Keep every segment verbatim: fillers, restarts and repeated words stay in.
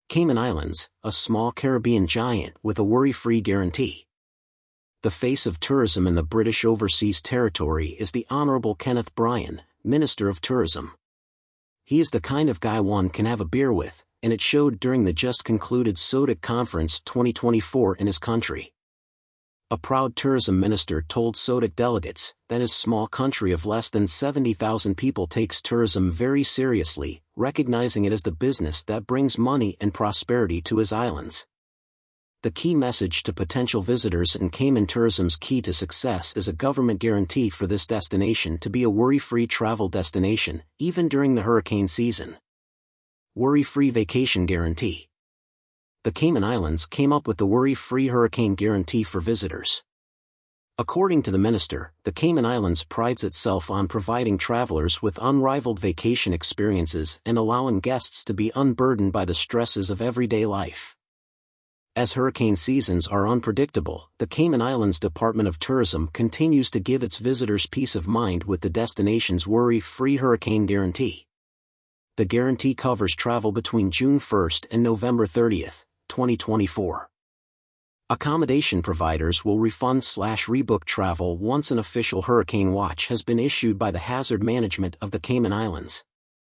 Cayman Islands, a small Caribbean giant with a worry-free guarantee. The face of tourism in the British Overseas Territory is the Honourable Kenneth Bryan, Minister of Tourism. He is the kind of guy one can have a beer with, and it showed during the just-concluded S O T I C Conference twenty twenty-four in his country. A proud tourism minister told S O T I C delegates that his small country of less than seventy thousand people takes tourism very seriously, recognizing it as the business that brings money and prosperity to his islands. The key message to potential visitors in Cayman tourism's key to success is a government guarantee for this destination to be a worry-free travel destination, even during the hurricane season. Worry-free vacation guarantee. The Cayman Islands came up with the worry-free hurricane guarantee for visitors. According to the minister, the Cayman Islands prides itself on providing travelers with unrivaled vacation experiences and allowing guests to be unburdened by the stresses of everyday life. As hurricane seasons are unpredictable, the Cayman Islands Department of Tourism continues to give its visitors peace of mind with the destination's worry-free hurricane guarantee. The guarantee covers travel between June first and November thirtieth, twenty twenty-four. Accommodation providers will refund slash rebook travel once an official hurricane watch has been issued by the Hazard Management of the Cayman Islands.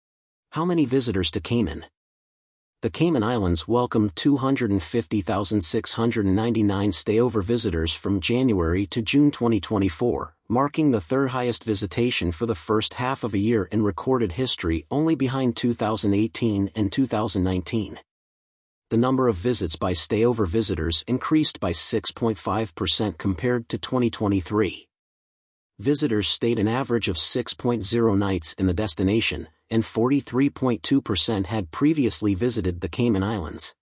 How many visitors to Cayman? The Cayman Islands welcomed two hundred fifty thousand six hundred ninety-nine stayover visitors from January to June twenty twenty-four, marking the third highest visitation for the first half of a year in recorded history, only behind two thousand eighteen and two thousand nineteen. The number of visits by stayover visitors increased by six point five percent compared to twenty twenty-three. Visitors stayed an average of six point zero nights in the destination, and forty-three point two percent had previously visited the Cayman Islands.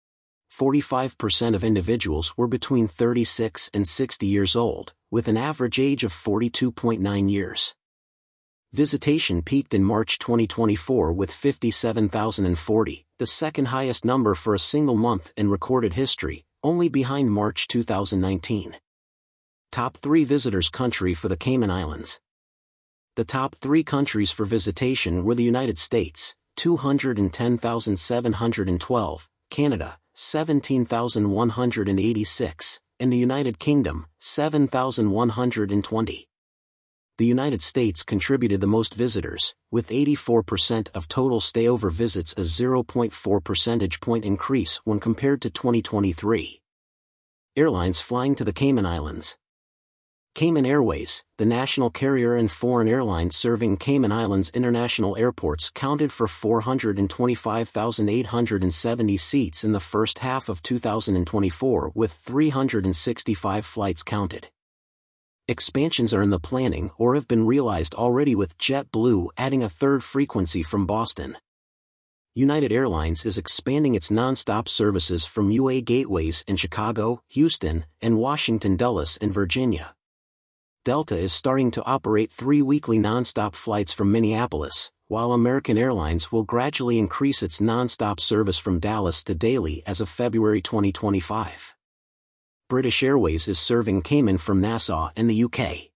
forty-five percent of individuals were between thirty-six and sixty years old, with an average age of forty-two point nine years. Visitation peaked in March twenty twenty-four with fifty-seven thousand forty, the second highest number for a single month in recorded history, only behind March two thousand nineteen. Top three visitors country for the Cayman Islands. The top three countries for visitation were the United States, two hundred ten thousand seven hundred twelve, Canada, seventeen thousand one hundred eighty-six, and the United Kingdom, seven thousand one hundred twenty. The United States contributed the most visitors, with eighty-four percent of total stayover visits, a zero point four percentage point increase when compared to twenty twenty-three. Airlines flying to the Cayman Islands. Cayman Airways, the national carrier and foreign airline serving Cayman Islands international airports, counted for four hundred twenty-five thousand eight hundred seventy seats in the first half of two thousand twenty-four, with three hundred sixty-five flights counted. Expansions are in the planning or have been realized already, with JetBlue adding a third frequency from Boston. United Airlines is expanding its nonstop services from U A gateways in Chicago, Houston, and Washington Dulles in Virginia. Delta is starting to operate three weekly nonstop flights from Minneapolis, while American Airlines will gradually increase its nonstop service from Dallas to Daly as of February twenty twenty-five. British Airways is serving Cayman from Nassau in the U K.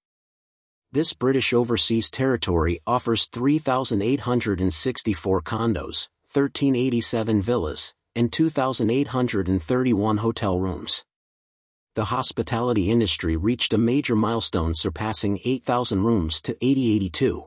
This British Overseas Territory offers three thousand eight hundred sixty-four condos, one thousand three hundred eighty-seven villas, and two thousand eight hundred thirty-one hotel rooms. The hospitality industry reached a major milestone, surpassing eight thousand rooms to eight thousand eighty-two.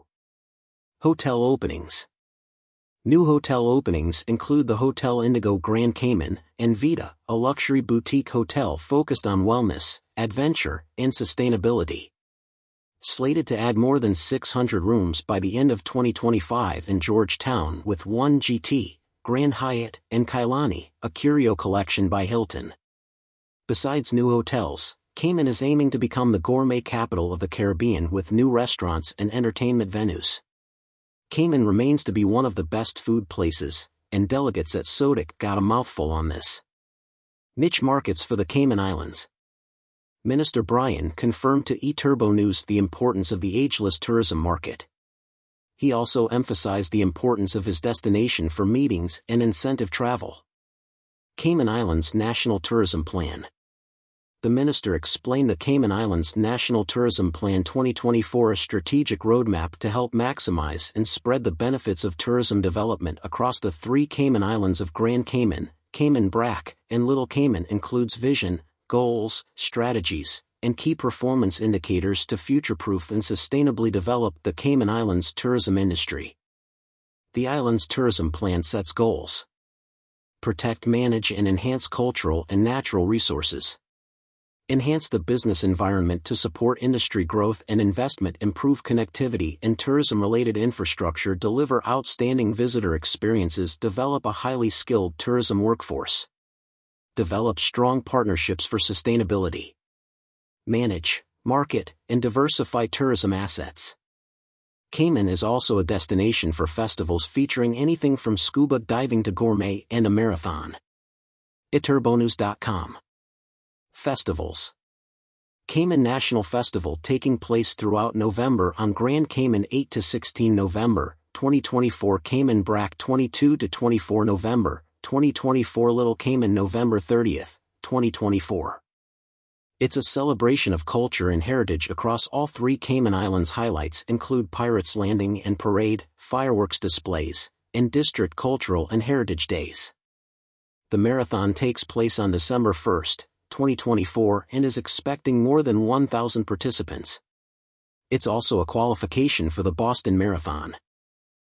Hotel openings. New hotel openings include the Hotel Indigo Grand Cayman, and Vita, a luxury boutique hotel focused on wellness, adventure, and sustainability. Slated to add more than six hundred rooms by the end of twenty twenty-five in Georgetown, with one G T, Grand Hyatt, and Kailani, a curio collection by Hilton. Besides new hotels, Cayman is aiming to become the gourmet capital of the Caribbean with new restaurants and entertainment venues. Cayman remains to be one of the best food places, and delegates at S O T I C got a mouthful on this. Niche markets for the Cayman Islands. Minister Bryan confirmed to eTurbo News the importance of the ageless tourism market. He also emphasized the importance of his destination for meetings and incentive travel. Cayman Islands National Tourism Plan. The minister explained the Cayman Islands National Tourism Plan twenty twenty-four, a strategic roadmap to help maximize and spread the benefits of tourism development across the three Cayman Islands of Grand Cayman, Cayman Brac, and Little Cayman includes vision, goals, strategies, and key performance indicators to future-proof and sustainably develop the Cayman Islands tourism industry. The island's tourism plan sets goals. Protect, manage, and enhance cultural and natural resources. Enhance the business environment to support industry growth and investment, improve connectivity and tourism-related infrastructure, deliver outstanding visitor experiences, develop a highly skilled tourism workforce. Develop strong partnerships for sustainability. Manage, market, and diversify tourism assets. Cayman is also a destination for festivals featuring anything from scuba diving to gourmet and a marathon. iturbonus dot com. Festivals. Cayman National Festival taking place throughout November on Grand Cayman eight to sixteen November, twenty twenty-four. Cayman Brac twenty-two to twenty-four November, twenty twenty-four. Little Cayman November thirtieth, twenty twenty-four. It's a celebration of culture and heritage across all three Cayman Islands. Highlights include Pirates Landing and Parade, fireworks displays, and district cultural and heritage days. The marathon takes place on December first, twenty twenty-four, and is expecting more than one thousand participants. It's also a qualification for the Boston Marathon.